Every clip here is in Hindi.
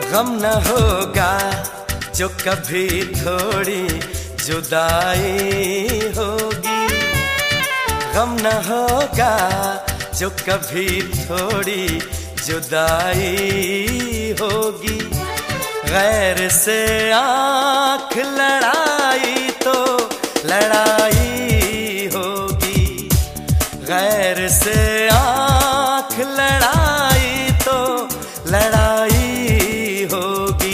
गम न होगा जो कभी थोड़ी जुदाई होगी। गम न होगा जो कभी थोड़ी जुदाई होगी। गैर से आँख लड़ाई तो लड़ाई होगी। गैर से आँख लड़ाई तो लड़ाई होगी।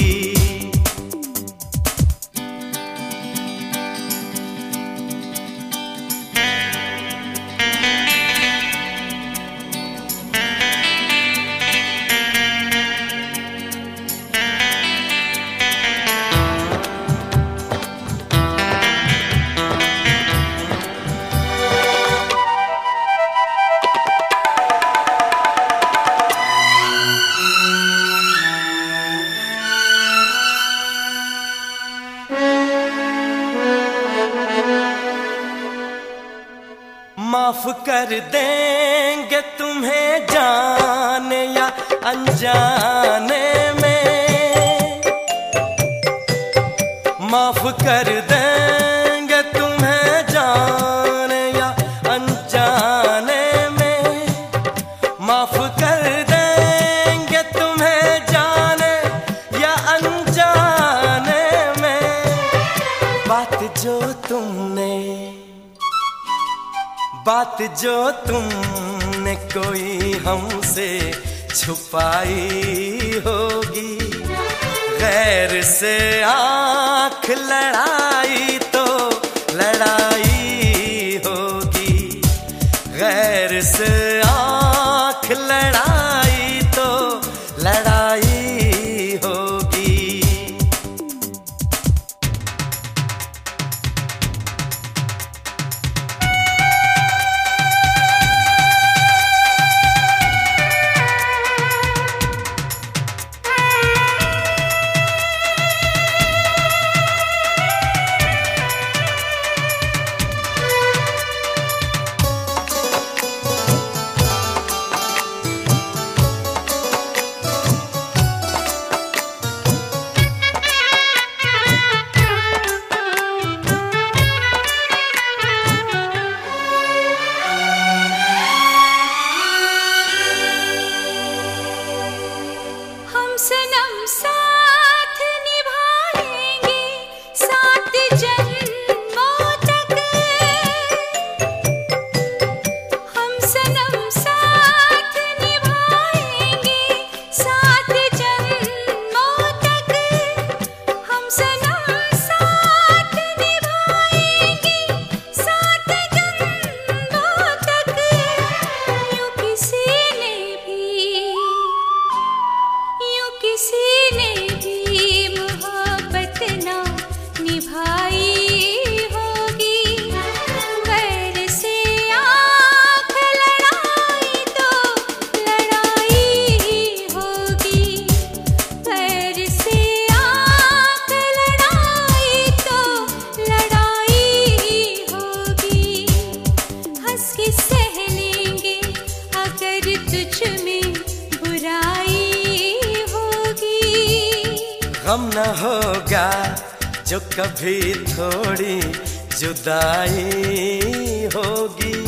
माफ कर देंगे तुम्हें जाने या अनजाने में। माफ कर देंगे तुम्हें जाने या अनजाने में। माफ कर देंगे तुम्हें जाने या अनजाने में। बात जो तुमने कोई हमसे छुपाई होगी। गैर से आँख लड़ाई तो लड़ाई होगी। गैर से आँख लड़ाई तो लड़ाई होगी। सनम साथ निभाएंगे 7 जन्मों तक। हम सनम साथ निभाएंगे 7 जन्मों तक। हम सनम साथ निभाएंगे 7 जन्मों तक। यूं किसी ने भी मोहब्बत ना निभाई होगी। गैर से आँख लड़ाई तो लड़ाई होगी। गैर से आँख लड़ाई तो लड़ाई होगी। हंस के सह लेंगे अगर तुझ में बुराई। गम न होगा जो कभी थोड़ी जुदाई होगी।